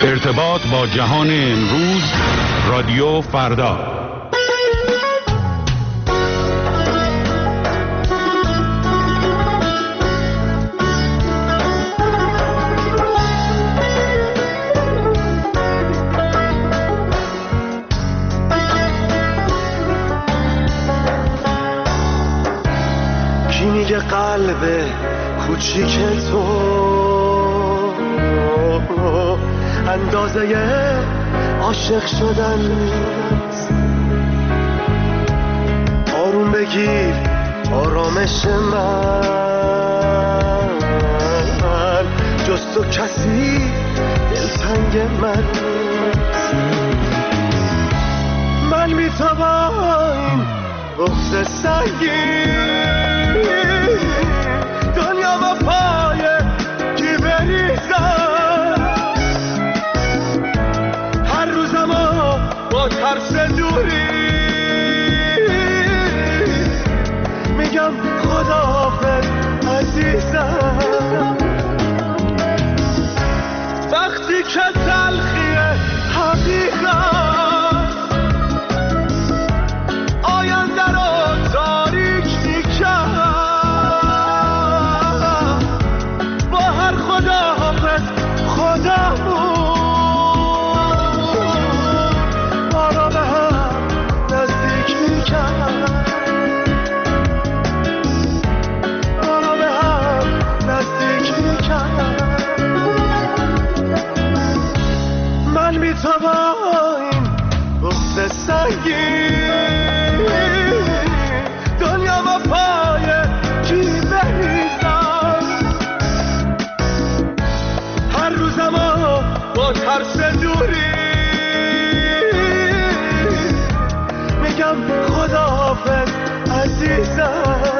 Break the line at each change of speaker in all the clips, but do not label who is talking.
ارتباط با جهان امروز، رادیو فردا.
کی میگه قلب کوچیک تو اندازه عاشق شدن نیست؟ آروم بگیر آرامش من، جز تو کسی دلتنگ من نیست. من میتوان این بغض سنگین دنیا با پای کی بریزم، هر روزمو با ترس دوری میگم خداحافظ عزیزم. وقتی که تلخی حقیقت آینده رو تاریک میکرد، با هر خداحافظ خودمون ما را به هم نزدیک میکرد، ما را به هم نزدیک میکرد. من میتوان این بغض سنگین دنیا با پای کی بریزم، هر روزمو با ترس دوری میگم خداحافظ عزیزم.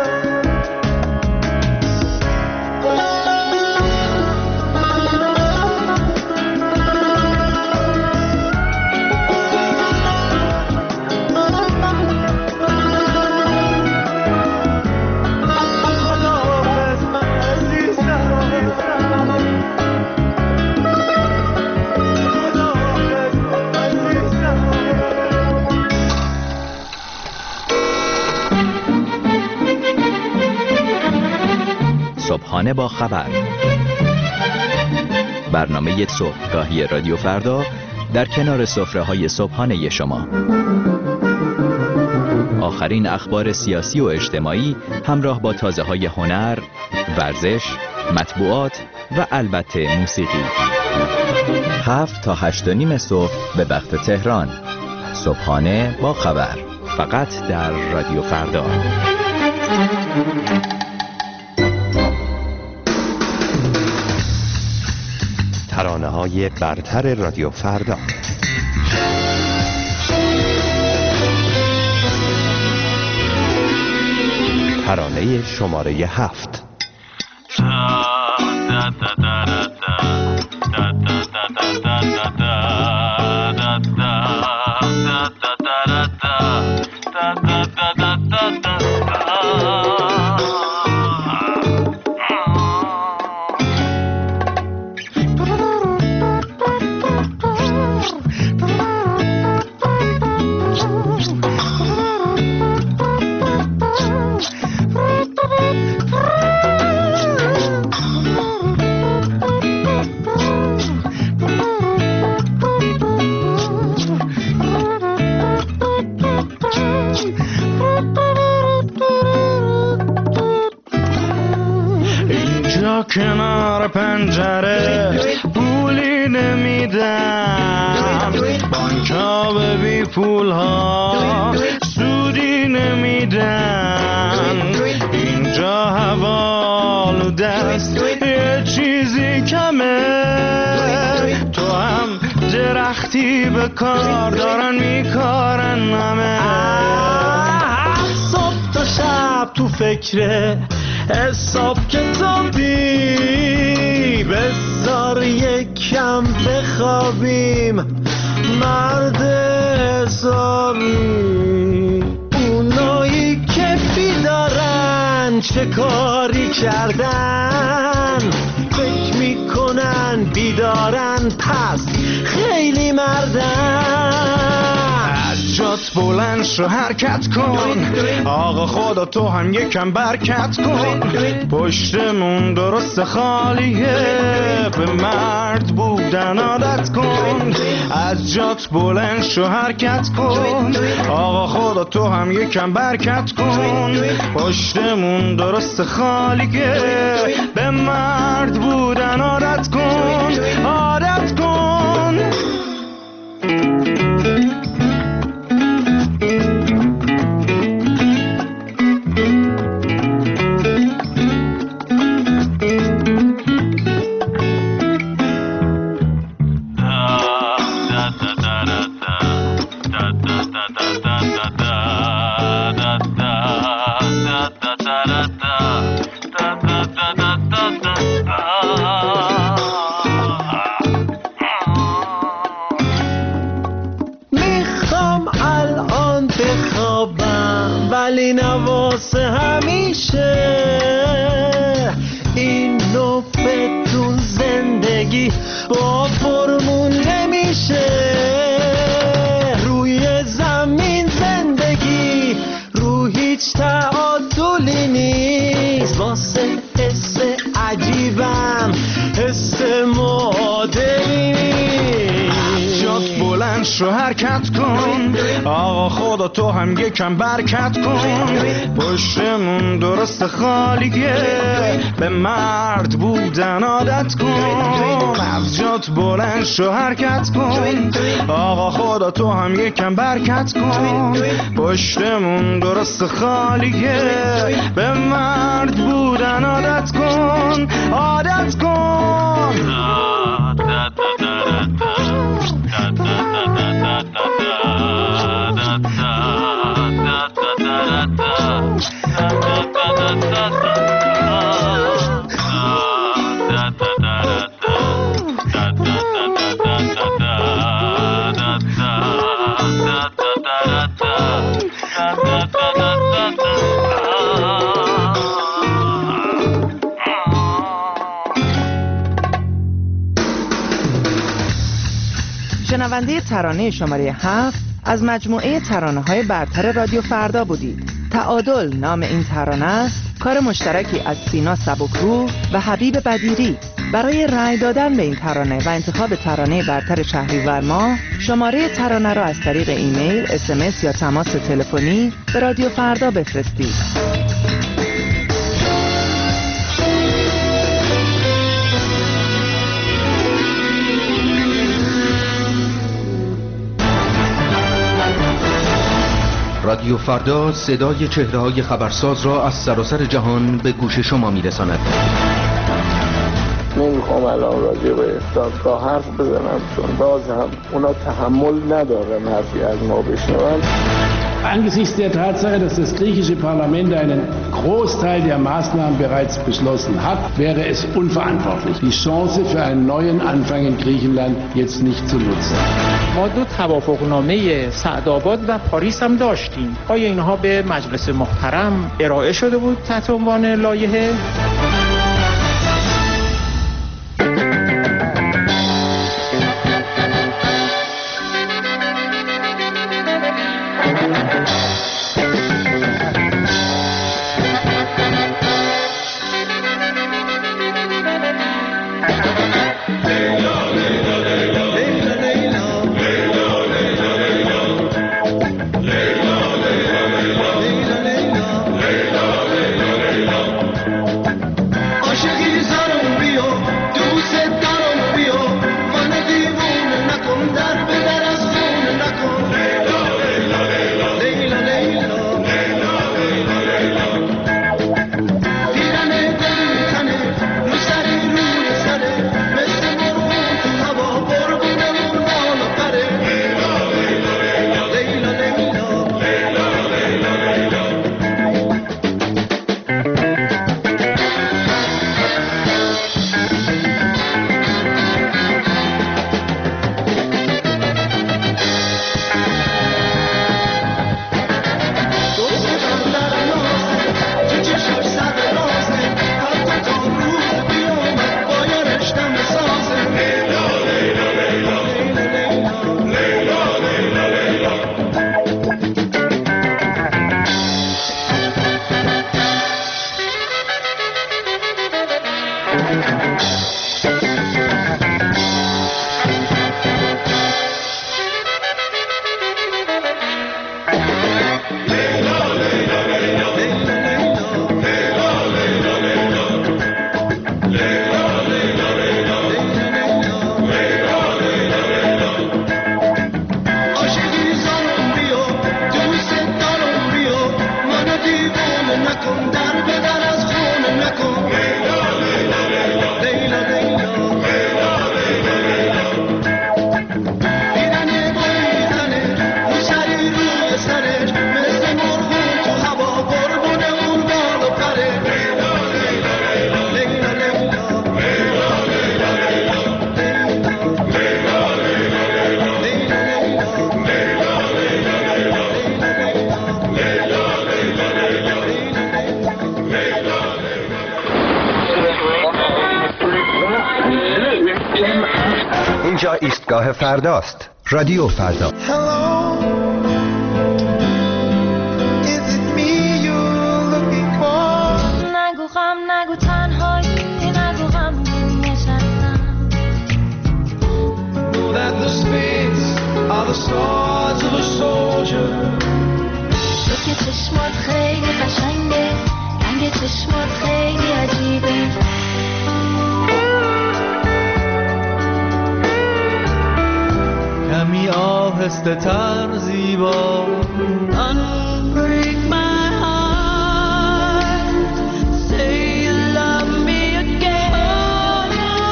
صبحانه با خبر، برنامه صبحگاهی رادیو فردا در کنار سفره‌های صبحانه شما. آخرین اخبار سیاسی و اجتماعی همراه با تازه‌های هنر، ورزش، مطبوعات و البته موسیقی. 7 تا 8:30 صبح به وقت تهران. صبحانه با خبر، فقط در رادیو فردا. ترانه‌های برتر رادیو فردا. ترانه شماره 7.
کنار پنجره پولی نمیدم، بانک‌ها به بی پول‌ها سودی نمیدن، اینجا هوا آلوده است، یه چیزی کمه، تو هم درختی به کار دارن میکارن همه. صبح تا شب تو فکره حساب کتابی، بذار یکم بخوابیم مرد حسابی. اونایی که بیدارن چه کاری کردن، فکر میکنن کنن بیدارن پس خیلی مردن.
از جات بلند شو حرکت کن، آقا خدا تو هم یکم برکت کن. پشتمون درست خالیه، به مرد بودن عادت کن. از جات بلند شو حرکت کن، آقا خدا تو هم یکم برکت کن. پشتمون درست خالیه، به مرد بودن عادت کن، عادت کن.
میخوام الان بخوابم ولی نواسه همیشه. این نوفتون زندگی با فرمون نمیشه. روی زمین زندگی رو هیچ تعادلی نیست. واسه حس عجیبم حس معادلی نیست.
جات بلند شو حرکت کن، آقا خدا تو هم یکم برکت کن. پشتمون درست خالیه، به مرد بودن عادت کن. از جات بلند شو حرکت کن، آقا خدا تو هم یکم برکت کن. پشتمون درست خالیه، به مرد بودن عادت کن، عادت کن.
شنونده ترانه شماره 7 از مجموعه ترانه‌های برتر رادیو فردا بودید. تعادل نام این ترانه است، کار مشترکی از سینا سبکرو و حبیب بدیری. برای رأی دادن به این ترانه و انتخاب ترانه برتر شهریور ماه، شماره ترانه را از طریق ایمیل، SMS یا تماس تلفنی به رادیو فردا بفرستید.
رادیو فردا صدای چهره‌های خبرساز را از سراسر جهان به گوش شما می‌رساند.
نمیخوام الان راجع به دادگاه حرف بزنم، چون باز هم اونا تحمل ندارن حرفی از ما بشنون.
Angesichts der Tatsache, dass das griechische Parlament einen Großteil der Maßnahmen bereits beschlossen hat, wäre es unverantwortlich, die Chance für einen neuen Anfang in Griechenland jetzt nicht zu nutzen.
ما دو توافقنامه سعدآباد و پاریس هم داشتیم. آیا اینها به مجلس محترم ارائه شده بود تحت عنوان لایحه؟
اینجا ایستگاه فرداست. رادیو فردا.
نگو غم، نگو تنهایی، نگو غم نشستم. تو که چشمات خیلی قشنگه، رنگ چشمات خیلی عجیبه.
کمی آهسته تر زیبا. Unbreak my heart, say you love me again.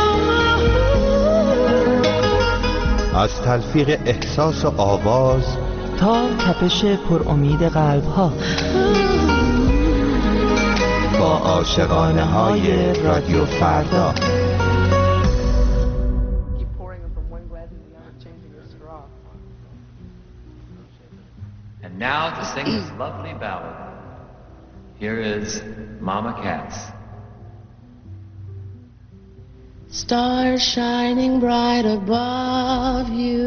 از تلفیق احساس و آواز
تا تپش پر امید قلب ها،
با عاشقانه های رادیو فردا.
And now to sing this lovely ballad, here is Mama Cass.
Stars shining bright above you,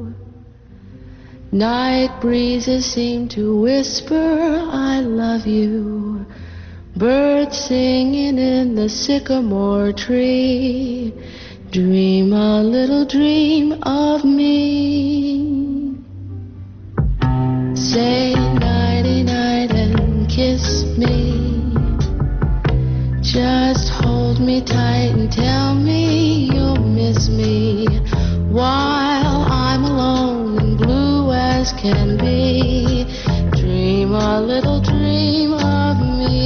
night breezes seem to whisper I love you, birds singing in the sycamore tree, dream a little dream of me. Say nighty-night and kiss me, just hold me tight and tell me you'll miss me, while I'm alone and blue as can be, dream a little dream of me.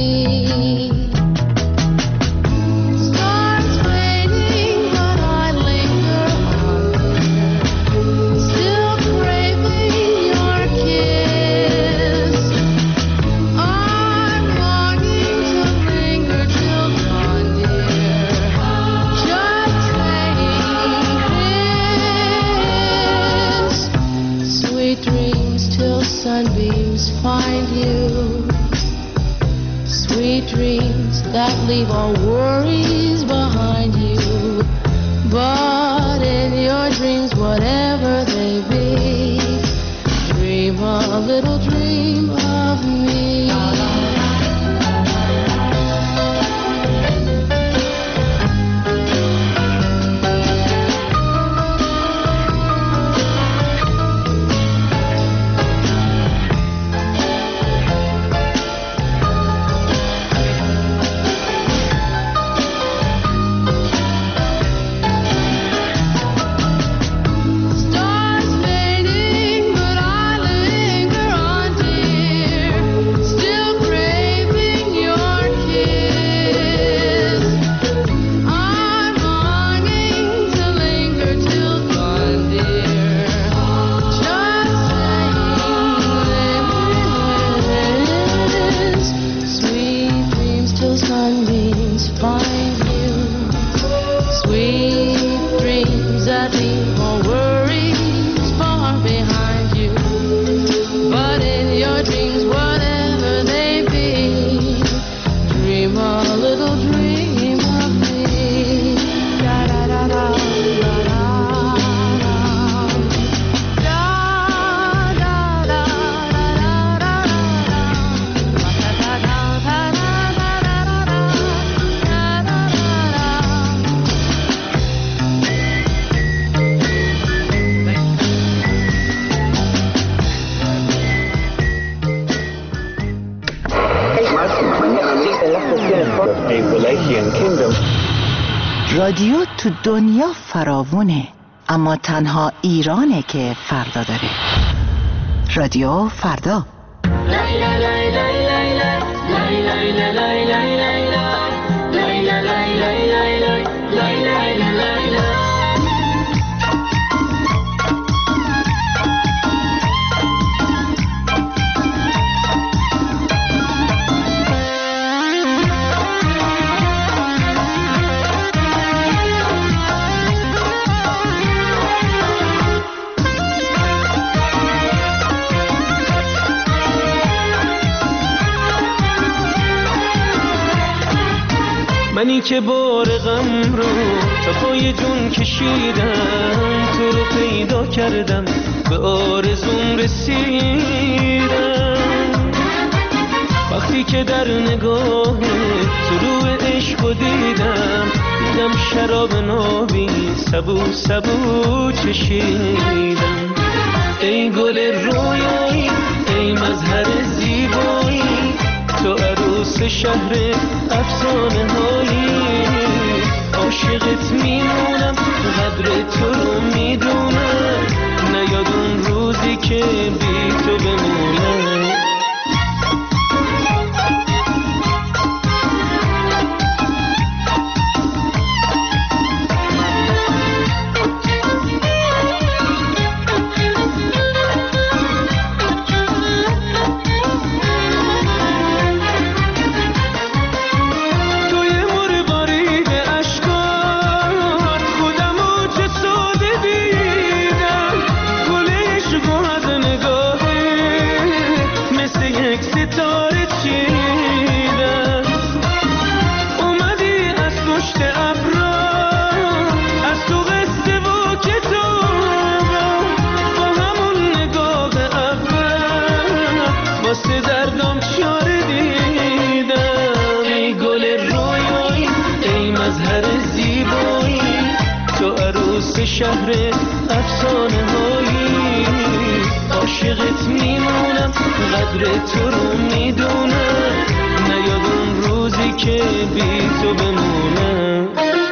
Stars fading but I linger on there, still craving your kiss. I'm longing to linger till dawn, dear, just saying this. Sweet dreams till sunbeams find you, sweet dreams that leave all worries behind you, but in your dreams, whatever they be, dream a little dream of me. Stars fading, but I linger on, dear, still craving your kiss. I'm longing to linger till dawn, dear, just saying this. Sweet dreams till sunbeams find you, sweet dreams that leave all worries far behind you, but in your dreams, whatever they be, dream a little dream of me. Da da da da da da da da da da
رادیو تو دنیا فراوونه، اما تنها ایرانه که فردا داره. رادیو فردا.
که بار غم رو تا پای جون کشیدم، تو رو پیدا کردم به آرزوم رسیدم. وقتی که در نگاه طلوع عشق دیدم، دیدم شراب نابی سبو سبو چشیدم. ای گل رویایی، ای مظهر زیبایی، تو عروس شهر افسانه هایی. عاشقت میمونم، قدر تو رو میدونم، نیاد اون روزی که بی تو بمونم. شهر افسانه هایی. عاشقت میمونم، قدر تو رو میدونم، نیاد اون روزی که بی تو بمونم.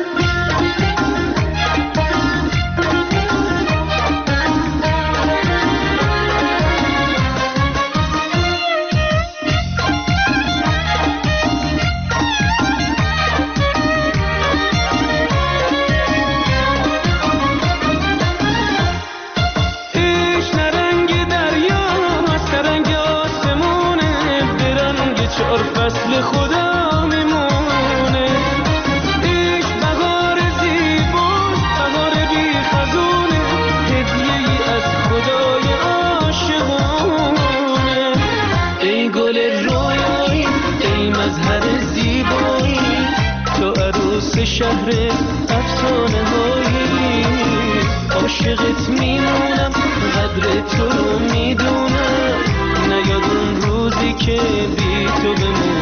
فصل خدا میمونه، ایش بهار زیباست، بهار بی خزونه، هدیه‌ای از خدای عاشقونه. ای گل رویایی، ای مظهر زیبایی، تو عروس شهر افسانه هایی. عاشقت میمونم، قدر تو رو میدونم، نیاد اون روزی که بی تو بمونم.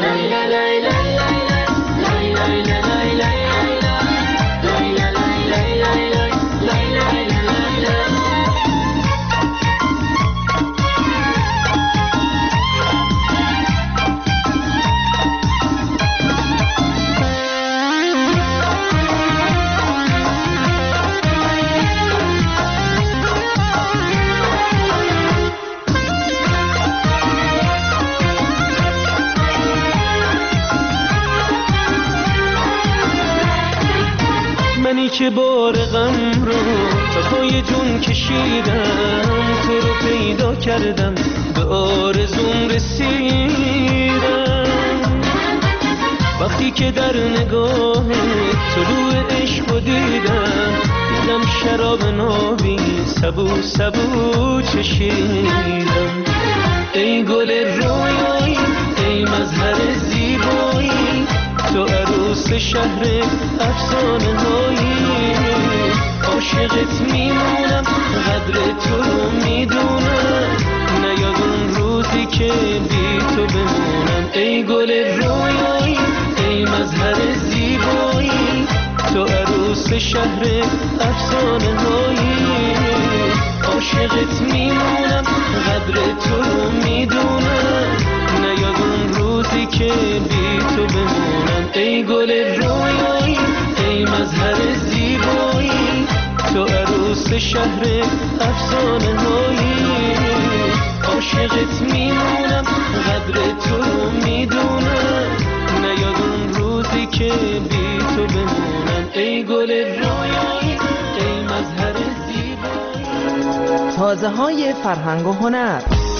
منی که بار غم رو تا پای جون کشیدم، تو رو پیدا کردم به آرزوم رسیدم. وقتی که در نگاه طلوع عشق دیدم، دیدم شراب نابی سبو سبو چشیدم. ای گل رویایی، ای مظهر زیبایی، تو عروس شهر افسانه هایی. عاشقت میمونم، قدر تو رو میدونم، نیاد اون روزی که بی تو بمونم. ای گل رویایی، ای مظهر زیبایی، تو عروس شهر افسانه هایی. عاشقت میمونم، قدر تو رو میدونم، نیاد اون روزی که بی تو بمونم. ای گل رویایی، ای مظهر زیبایی، تو عروس شهر افسانه هایی. عاشقت میمونم، قدر تو رو میدونم، نیاد اون روزی که بی تو بمونم. ای گل رویایی، ای مظهر زیبایی.
تازه های فرهنگ و هنر.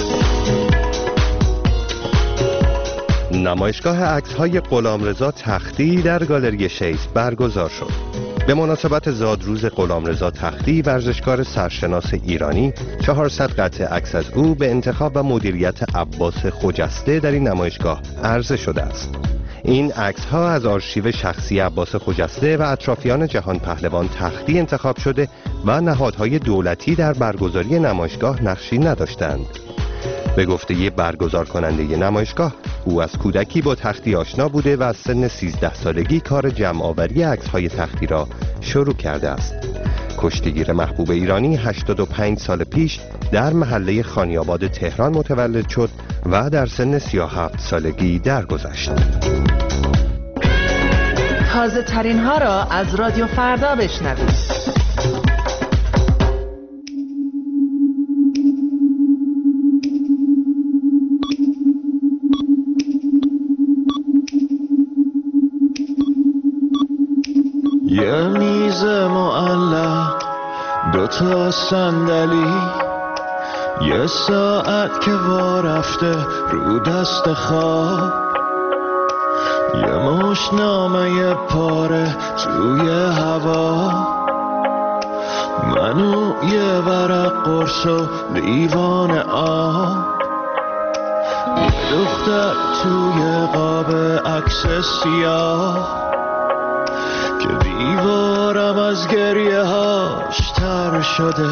نمایشگاه عکس‌های غلامرضا تختی در گالری شیس برگزار شد. به مناسبت زادروز غلامرضا تختی، ورزشکار سرشناس ایرانی، 400 قطعه عکس از او به انتخاب و مدیریت عباس خجسته در این نمایشگاه عرضه شده است. این عکس ها از آرشیو شخصی عباس خجسته و اطرافیان جهان پهلوان تختی انتخاب شده و نهادهای دولتی در برگزاری نمایشگاه نقشی نداشتند. به گفته برگزار کننده نمایشگاه، او از کودکی با تختی آشنا بوده و از سن 13 سالگی کار جمع‌آوری عکس‌های تختی را شروع کرده است. کشتیگیر محبوب ایرانی 85 سال پیش در محله خانیاباد تهران متولد شد و در سن 37 سالگی درگذشت.
تازه ترین ها را از رادیو فردا بشنوید.
یه میز معلق، 2 صندلی، یه ساعت که وا رفته رو دست خواب، یه مش نامه پاره توی هوا، منو یه ورق قرص و لیوان آب، یه دختر توی قاب عکس سیاه که دیوارم از گریه هاش تر شده،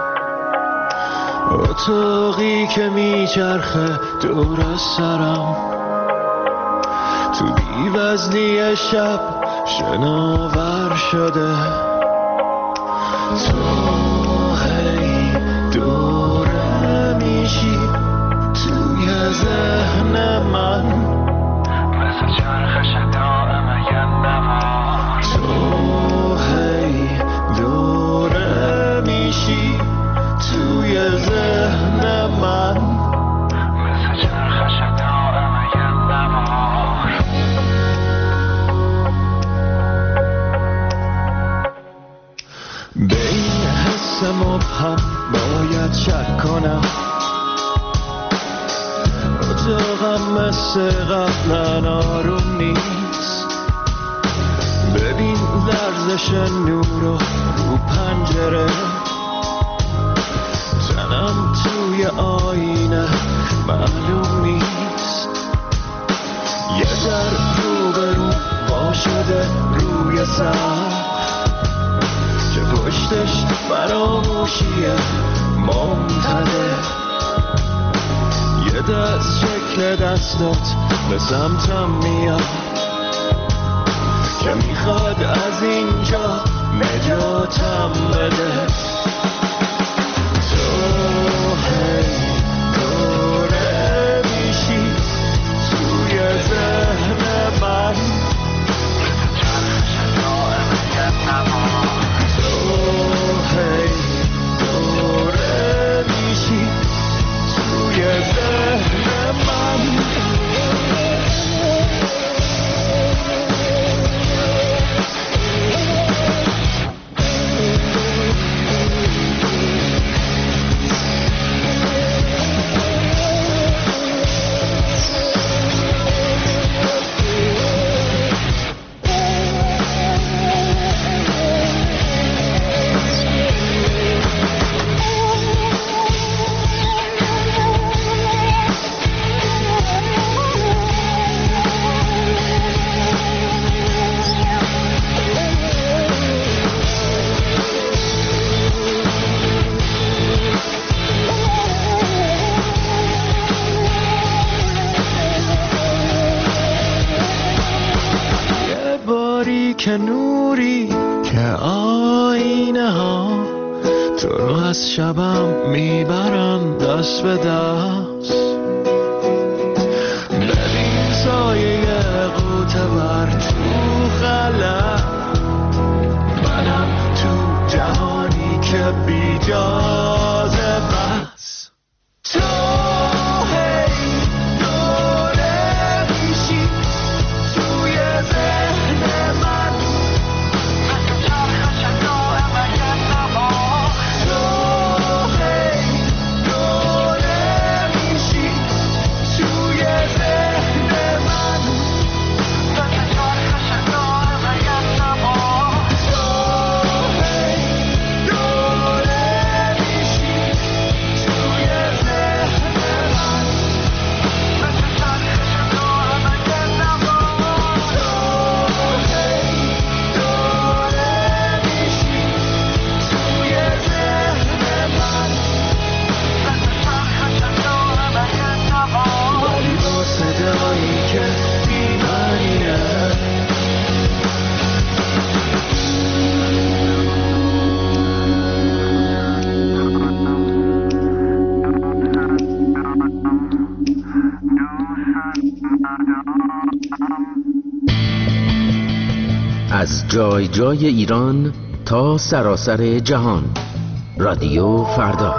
اتاقی که میچرخه دور از سرم، تو بی‌وزنی شب شناور شده، تو هی دوره میشی توی ذهن من، مثل چرخش دائم یه نوار، تو هی دوره میشی توی ذهن من، مثل چرخش دائم یه نوار. به این حس مبهم باید شک کنم، اتاقم مثل قبلا آروم نیست، ببین لرزش نور رو پنجره، تنم توی آینه معلوم نیست، یه در روبرو وا شده روی سر که پشتش فراموشیه ممتده، یه دست شکل دستات به سمتم میاد که میخواد از اینجا نجاتم بده، تو هی دوره میشی توی ذهن من، چرخش دائم یه نوار، تو هی دوره میشی توی ذهن من. که نوری که آینه ها تو رو از شبم میبرن دست به دست، ببین سایه قوتور تو خلا، منم تو جهانی که بی جازه بس، تو هی دوره میشی توی ذهن من،
جای جای ایران تا سراسر جهان. رادیو فردا.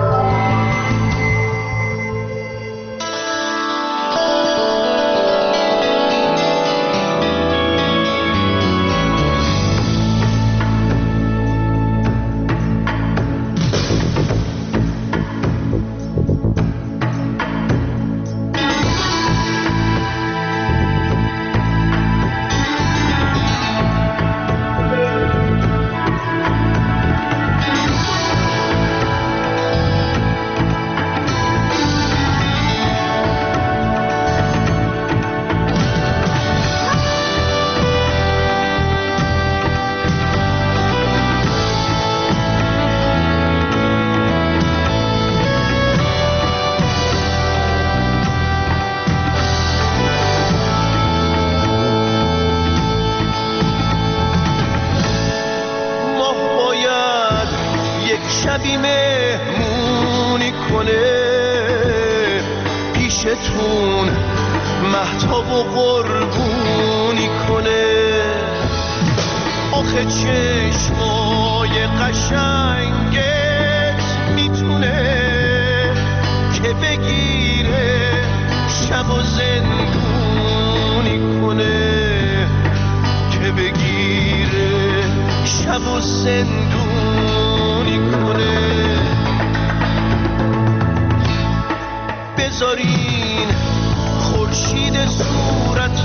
شبی مهمونی کنه پیشتون مهتاب و قربونی کنه. آخه چشمای قشنگت میتونه که بگیره شب و زندونی کنه، که بگیره شب و زندونی کنه. بذارین خورشید صورت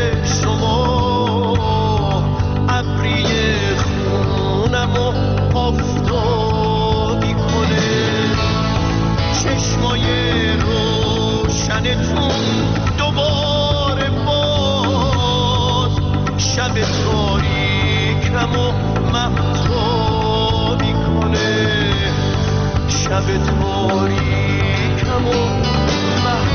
شما ابری خونم و آفتابی کنه. چشمای روشنتون دوباره باز شب تاریکم و مهتابی کنه. شب تاریکم و مهتابی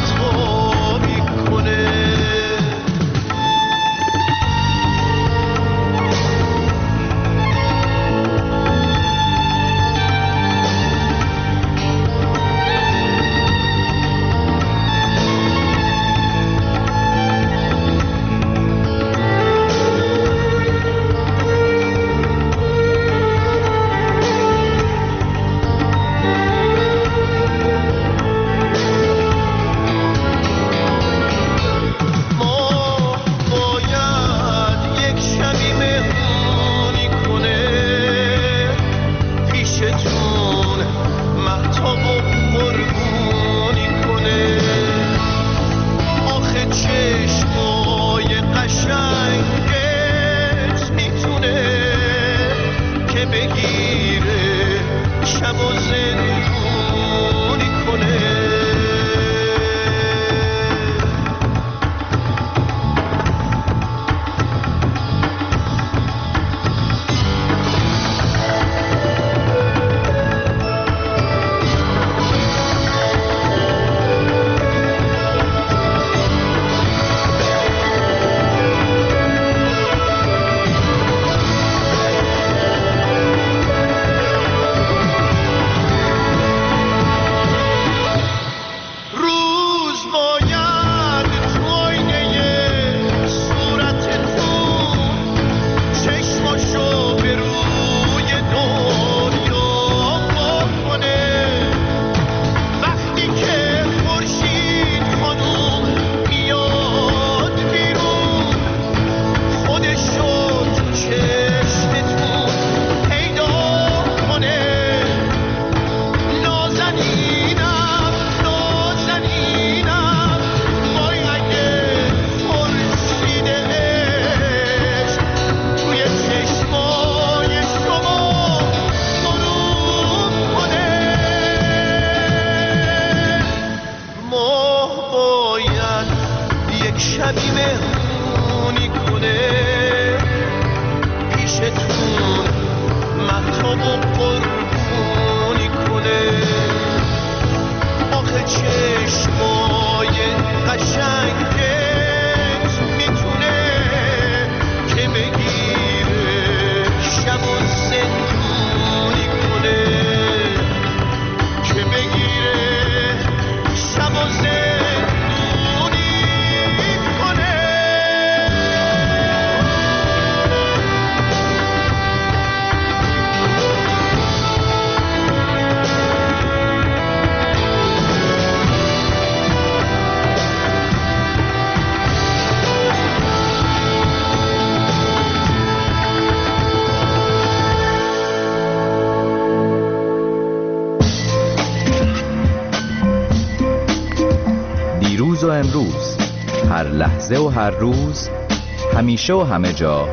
امروز، هر لحظه و هر روز، همیشه و همه جا.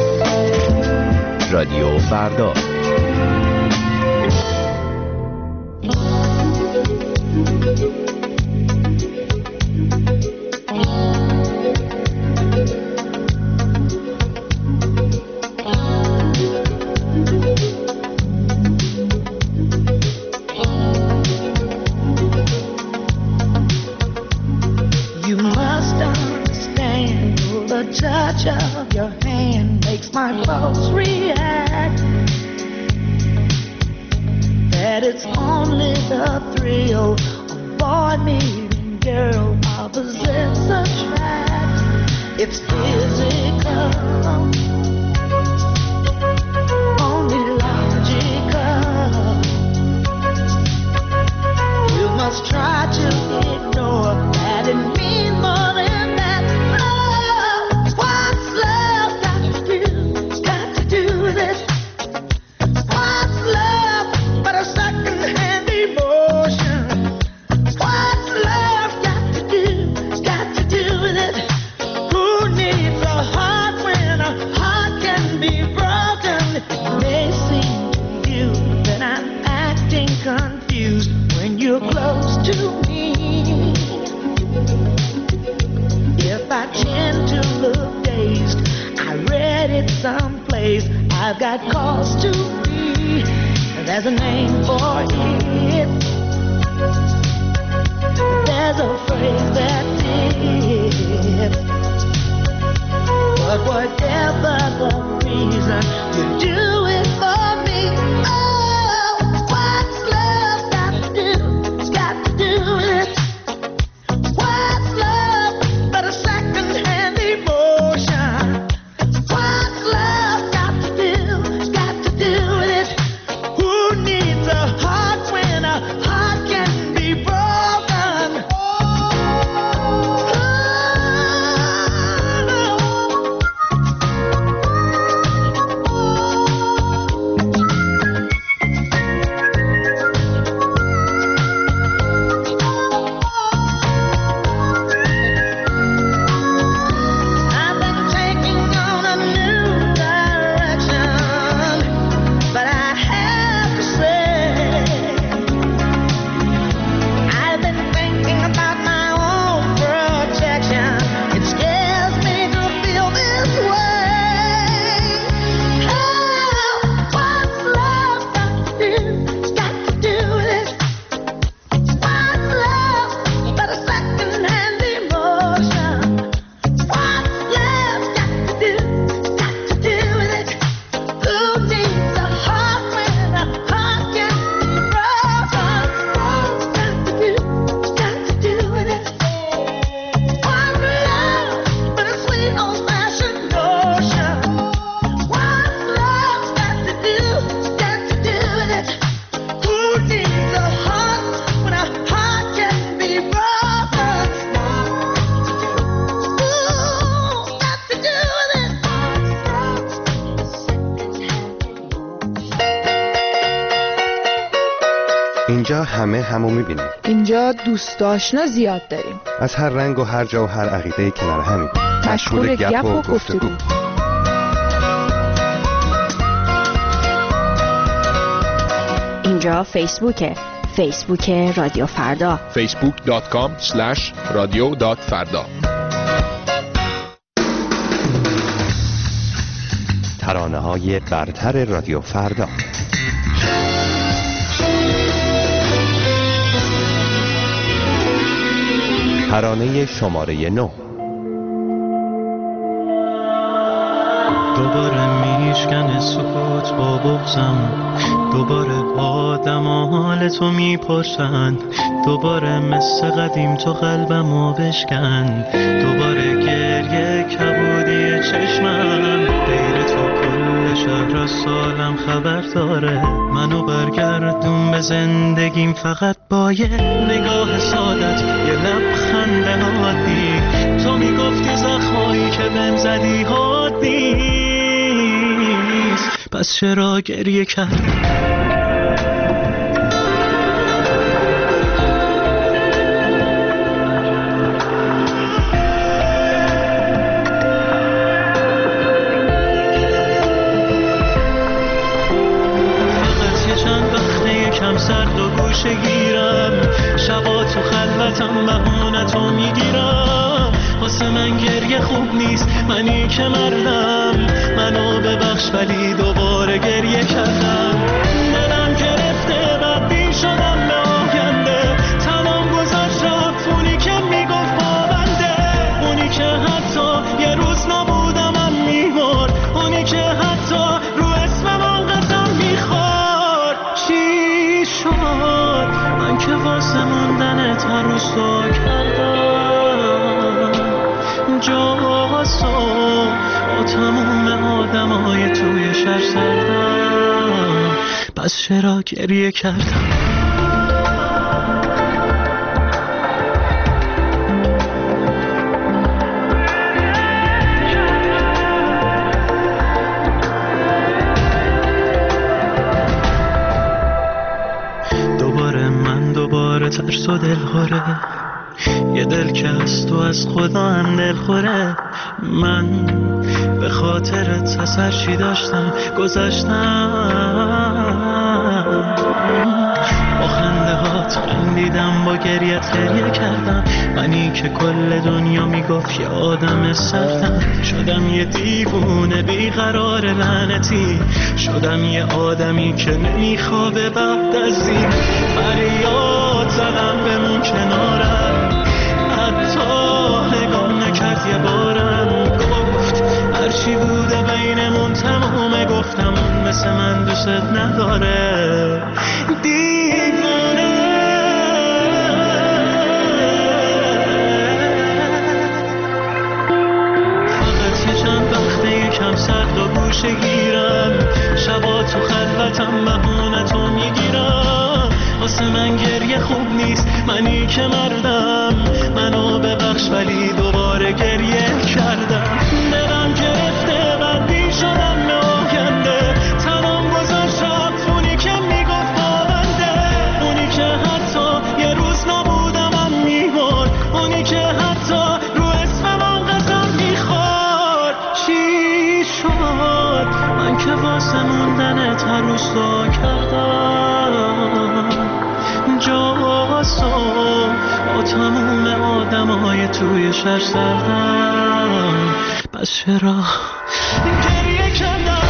رادیو فردا.
اینجا همه همو میبینیم.
اینجا دوست آشنا زیاد داریم.
از هر رنگ و هر جا و هر عقیده کنار همیم.
مشغول گپ و گفتگو.
اینجا فیسبوک رادیو فردا.
facebook.com/radio.farda.
ترانه‌های برتر رادیو فردا. ترانه شماره 9.
دوباره میشکنه سکوت با بغضم، دوباره آدم حال تو میپرسن، دوباره مثل قدیم تو قلبمو بشکن، دوباره گریه کبودی چشمم، غیر تو کل شهر از سالم خبر داره، منو برگردون به زندگیم فقط با یه نگاه سادت، یه لبخند عادی، تو میگفتی زخمایی که بهم زدی عادی نیست، پس چرا گریه کردی؟ سرد و گوشه گیرم، شبا تو خلوتم بهونتو میگیرم. واسه من گریه خوب نیست، منی که مردم، منو ببخش ولی دوباره گریه کردم. دلم گرفته بدبین شدم به آینده، تنم گذاشت رفت اونی که میگفت پابنده، اونی که حتی یه روز نبودم من میمرد، اونی که حتی رو اسمم قسم میخورد. چی شد من که واسه موندنت هر روز دعا کردم، جاسو با تموم آدمای توی شهر سردم، پس چرا گریه کردم؟ دوباره ترس و دلخوره، یه دل که از تو از خدا هم دلخوره. من به خاطرت از هر چی داشتم گذاشتم، با خنده هات خندیدم، با گریت گریه کردم. منی که کل دنیا میگفت یه آدم سختم، شدم یه دیوونه بیقرار لعنتی، شدم یه آدمی که نمیخوابه بعد از این. فریاد زدم بمون کنارم، حتی نگام نکرد یه بارم، گفت هرچی بوده بینمون تمومه، گفتم اون مثل من دوست نداره. دیوانه فقط یه چند وقته یکم سرد و گوشه گیرم، شبا تو خلوتم بهونتو میگیرم. واسه من گریه خوب نیست، منی که مردم، منو ببخش ولی دوباره گریه کردم. دلم گرفته بدبین شدم به آینده، تنم گذاشت رفت اونی که میگفت پابنده، اونی که حتی یه روز نبودم من میمرد، اونی که حتی رو اسمم قسم میخورد. چی شد من که واسه موندنت هر روز دعا کردم، جاسو با تموم آدمای توی شهر سردم، پس چرا گریه کردم؟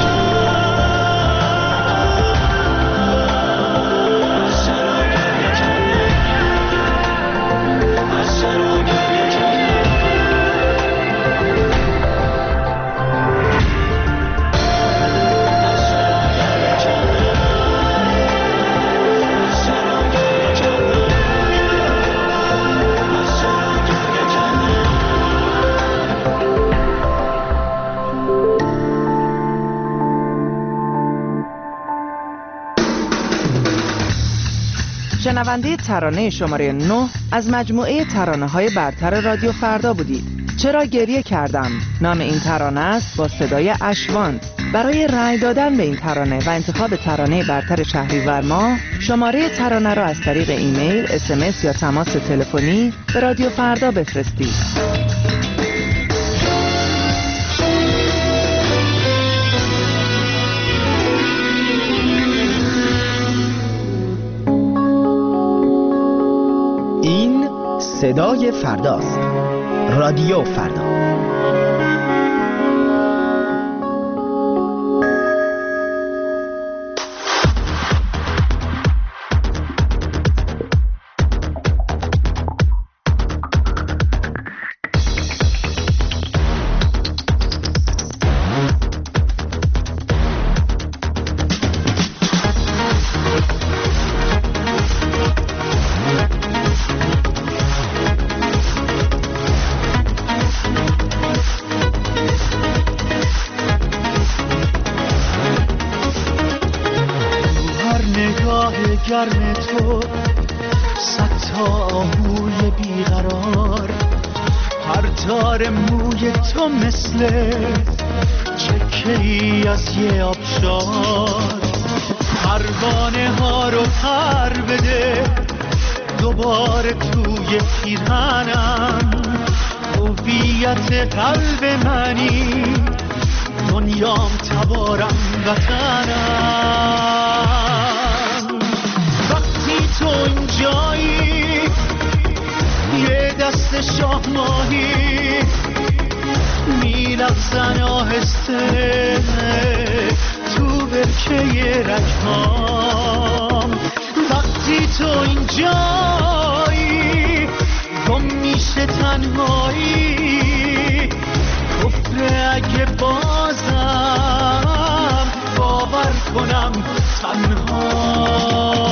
شنونده ترانه شماره 9 از مجموعه ترانه‌های برتر رادیو فردا بودید. چرا گریه کردم نام این ترانه است، با صدای اشوان. برای رأی دادن به این ترانه و انتخاب ترانه برتر شهریور ماه، شماره ترانه را از طریق ایمیل، SMS یا تماس تلفنی به رادیو فردا بفرستید.
صدای فرداست. رادیو فردا.
گرم تو صد تا آهوی بیقرار، هر تار موی تو مثل چکه‌ای از یه آبشار. پروانه ها رو پر بده دوباره توی پیرهنم، هویت قلب منی، دنیام تبارم وطنم.
میلغزن آهسته تو برکه رگهام. وقتی تو اینجایی گم میشه تنهایی، کفره اگه بازم باور کنم تنها.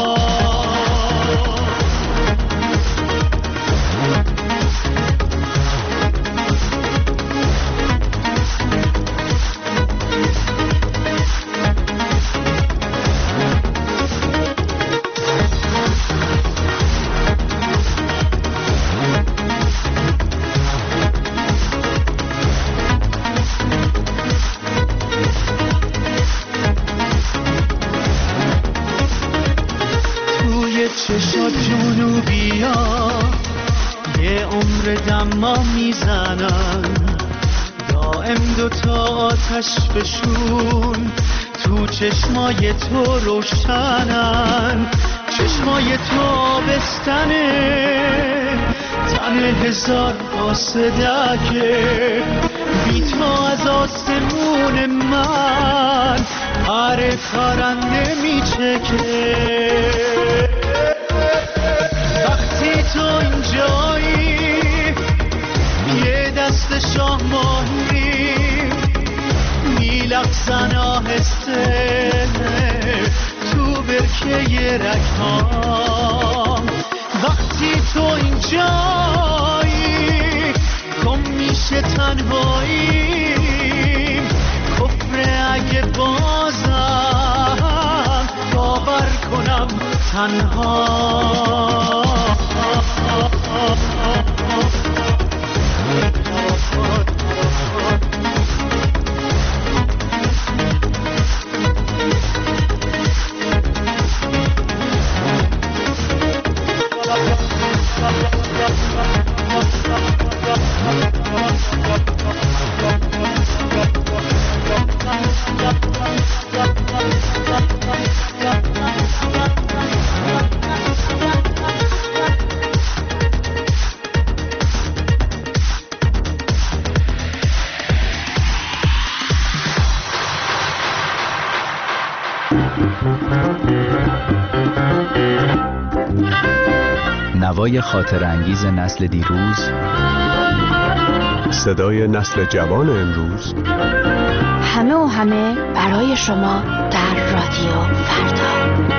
چشات جنوبیا یه عمر دما میزنن، دائم دوتا آتش بشون تو چشمای تو روشنن. چشمای تو آبستنه، تن هزار قاصدکه، بی تو از آسمون من هر پرنده میچکه. وقتی تو اینجایی یه دست شاه ماهی میلغزن آهسته تو برکه رگهام. وقتی تو اینجایی گم میشه تنهایی، کفره اگه بازم باور کنم تنها.
نوای خاطر انگیز نسل دیروز،
صدای نسل جوان امروز،
همه و همه برای شما در رادیو فردا.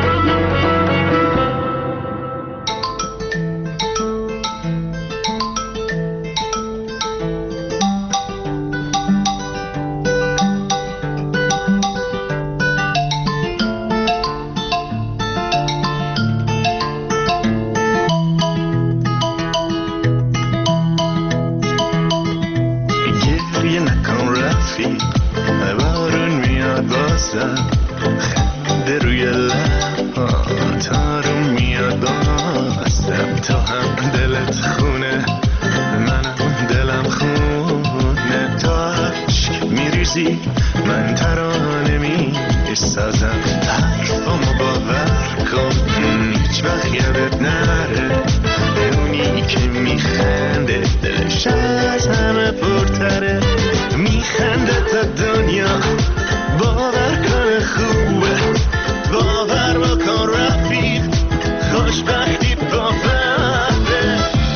خنده روی لبات آروم میاد بازم. تو هم دلت خونه منم دلم خونه، تو عشق میریزی من ترانه میسازم. حرفامو باور کن هیچ وقت یادت نره، اونی که میخنده دلش از همه پرتره. میخنده تا دنیا باور کن خوبه، باور بکن رفیق خوشبختی با فرده.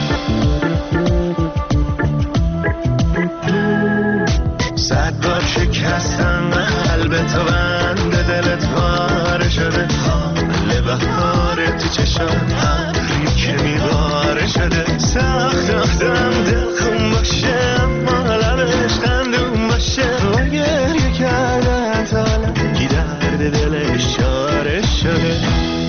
صد بار شکستم قلب تو، بند دلت پاره شده، حال بهاره تو چشم ابری که میباره شده. سخت آدم دل خون باشه اما لبش خندون باشه، و گریه کردن تا لنگی درد دلش چاره شده.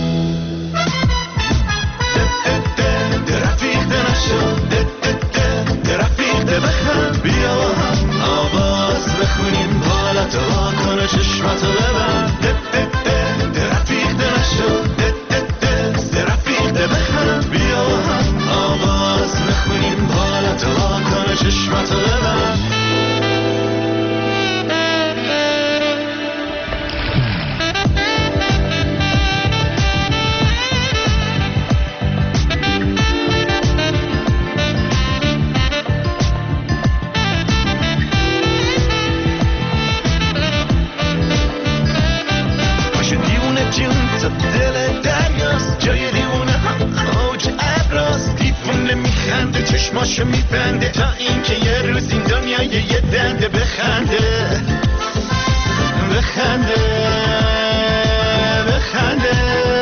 رفیقه نشو رفیقه بخند، بیا با هم آواز بخونیم، بالا تو واکنه چشماتو ببند. رفیقه نشو رفیقه بخند، بیا با هم آواز بخونیم، بالا تو واکنه چشماتو ببند. چشماشو میبنده تا اینکه یه روز این دنیا یه دنده بخنده بخنده بخنده.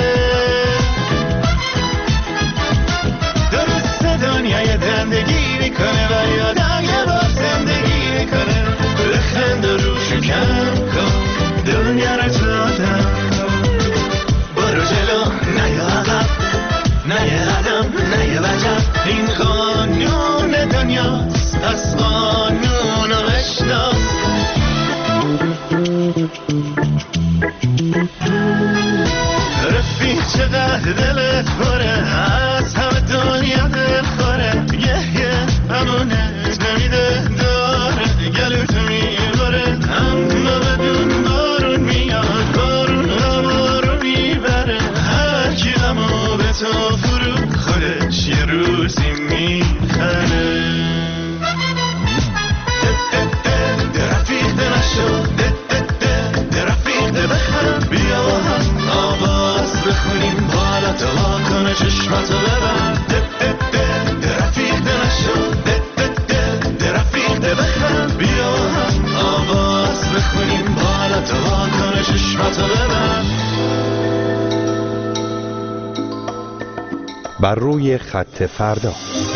درست دنیا یه دندگی میکنه و یادم یه بار زندگی میکنه. بخنده روشو کم کن دنیا رو دادم. برو جلو نه یه عقب نه یه قدم نه یه وجب. این قانون دنیاست پس قانون رو بشناس. رفیق چقدر دلت پره از همه دنیا دل خوره. یه همونه نمیده داره گلوتو میباره. اما بدون بارون میاد بارون همه رو میبره. هر کی غمو به تو فرو خودش یه روزی میخره. رفیق نشو رفیق بخم بیا با هم آواز بخونیم بالا تو واکنه چشماتو ببند. رفیق نشو رفیق بخم بیا با هم آواز بخونیم بالا تو واکنه چشماتو ببند.
بر روی خط فردا.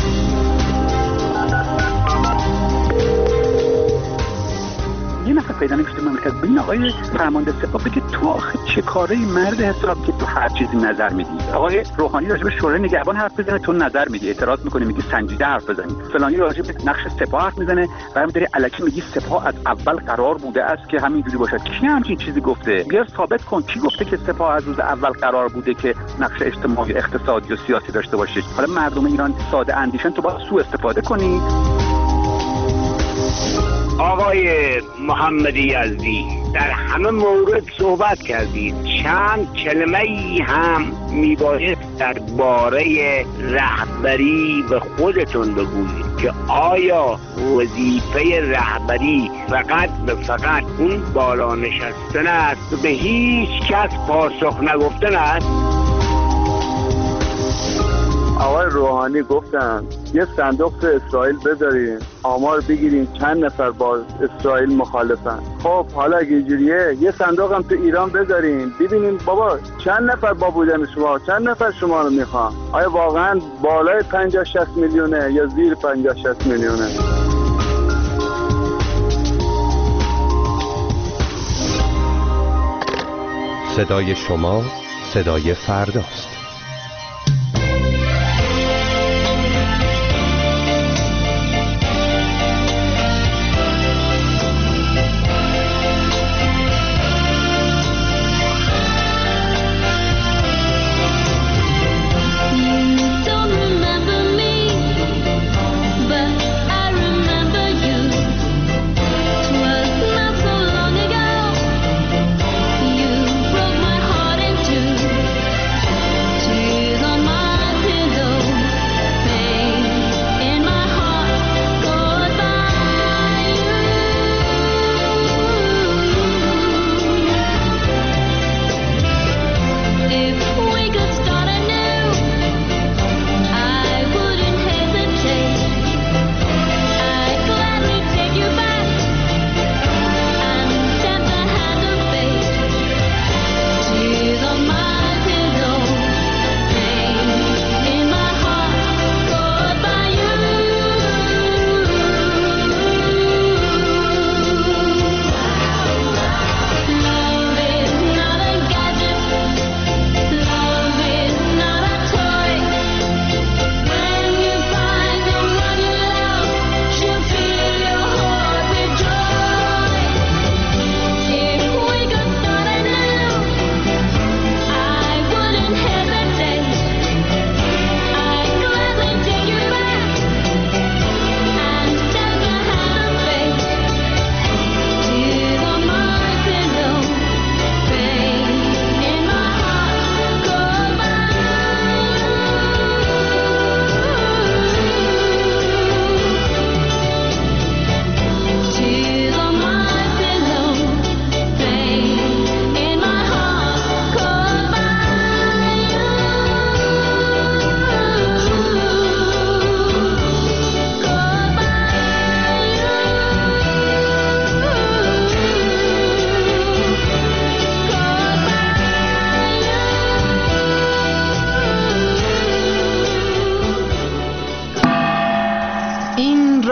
یه نفر پیدا نمیشه مملکت ببین آقای فرمانده سپاه بگه تو آخه چه کاره مرد حساب که تو هر چیزی نظر میدی. آقای روحانی راجع به شورای نگهبان حرف بزنه تو نظر میدی، اعتراض میکنی میگی سنجیده حرف بزنی. فلانی راجع به نقش سپاه حرف میزنه برام داری الکی میگی سپاه از اول قرار بوده است که همینجوری باشد. کی همچین چیزی گفته؟ بیا ثابت کن کی گفته که سپاه از روز اول قرار بوده که نقش اجتماعی اقتصادی و سیاسی داشته باشه. حالا مردم ایران ساده اندیشن تو باید سوء استفاده کنی.
آقای محمدی یزدی در همه مورد صحبت کردید، چند کلمه ای هم میبایست درباره رهبری به خودتون بگویید که آیا وظیفه رهبری فقط اون بالا نشستن است و به هیچ کس پاسخ نگفتن است؟
آقای روحانی گفتن یه صندوق تو اسرائیل بذارین آمار بگیرین چند نفر با اسرائیل مخالفن. خب حالا اگه اینجوریه یه صندوق هم تو ایران بذارین ببینین بابا چند نفر با بودن شما چند نفر شما رو میخوان. آیا واقعا بالای 50-60 میلیونه یا زیر 50-60 میلیونه؟
صدای شما صدای فرداست.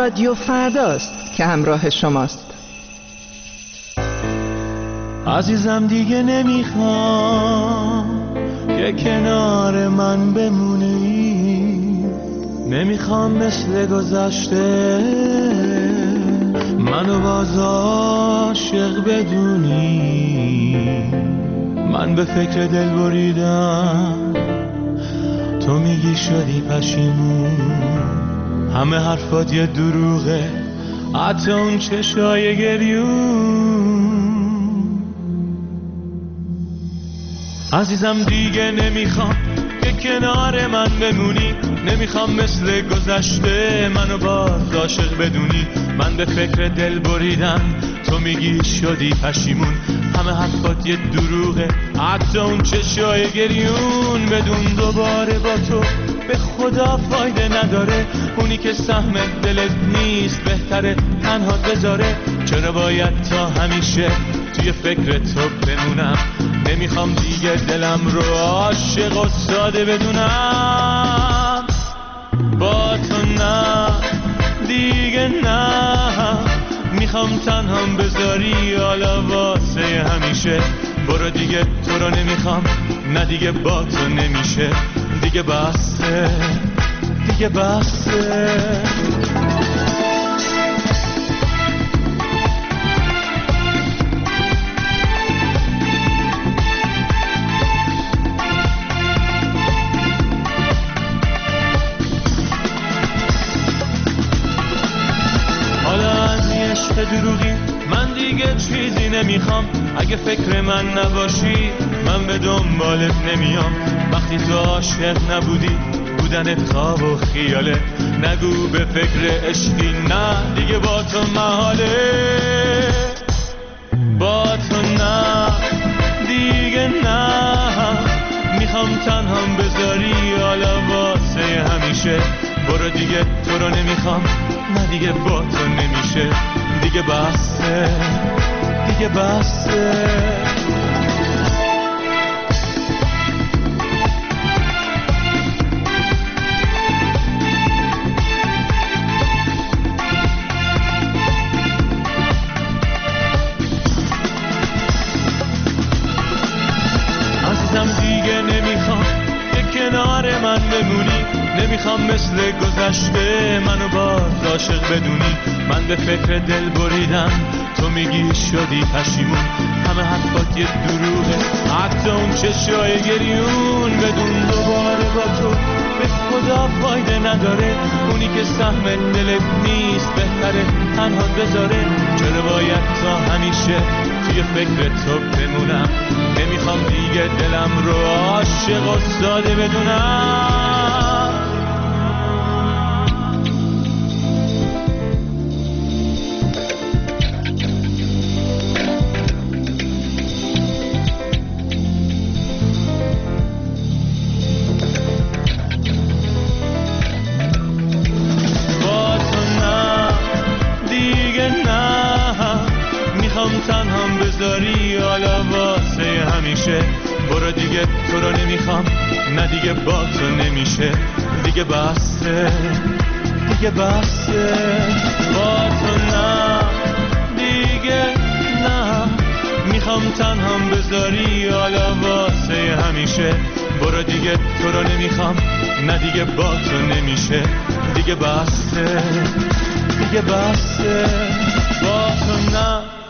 رادیو فرداست که همراه شماست.
عزیزم دیگه نمیخوام که کنار من بمونی، نمیخوام مثل گذشته منو باز عاشق بدونی. من به فکر دل بریدم، تو میگی شدی پشیمون، همه حرفات یه دروغه، حتی اون چشای گریون. عزیزم دیگه نمیخوام که کنار من بمونی، نمیخوام مثل گذشته منو باز عاشق بدونی. من به فکر دل بریدم، تو میگی شدی پشیمون، همه حرفات یه دروغه، حتی اون چشای گریون. بدون دوباره با تو به خدا فایده نداره، اونی که سهم دلت نیست بهتره تنها بذاره. چرا باید تا همیشه توی فکر تو بمونم؟ نمیخوام دیگه دلم رو عاشق و ساده بدونم. با تو نه دیگه نه، میخوام تنهام بذاری حالا واسه همیشه. برو دیگه تو رو نمیخوام، نه دیگه با تو نمیشه، دیگه بسه، دیگه بسه. دروغی من دیگه چیزی نمیخوام، اگه فکر من نباشی من به دنبالت نمیام. وقتی تو عاشق نبودی بودنت خواب و خیاله، نگو به فکر عشقی، نه دیگه با تو محاله. با تو نه دیگه نه، میخوام تنهام بذاری حالا واسه همیشه. برو دیگه تو رو نمیخوام، نه دیگه با تو نمیشه، دیگه بسه، دیگه بسه. عزیزم دیگه نمیخوام که کنار من بمونی، نمیخوام مثل گذشته منو باز عاشق بدونی. من به فکر دل بریدم، تو میگی شدی پشیمون، همه حرفات یه دروغه، حتی اون چشای گریون. بدون دوباره با تو به خدا فایده نداره، اونی که سهم دلت نیست بهتره تنها بذاره. چرا باید تا همیشه توی فکر تو بمونم؟ نمیخوام دیگه دلم رو عاشق و ساده بدونم. تنهام بذاری حالا واسه همیشه. برو دیگه تو رو نمیخوام، نه دیگه با تو نمیشه، دیگه بسه، دیگه بسه. با تو نه دیگه نه، میخوام تنهام بذاری حالا واسه همیشه. برو دیگه تو رو نمیخوام، نه دیگه با تو نمیشه، دیگه بسه، دیگه بسه. با تو نه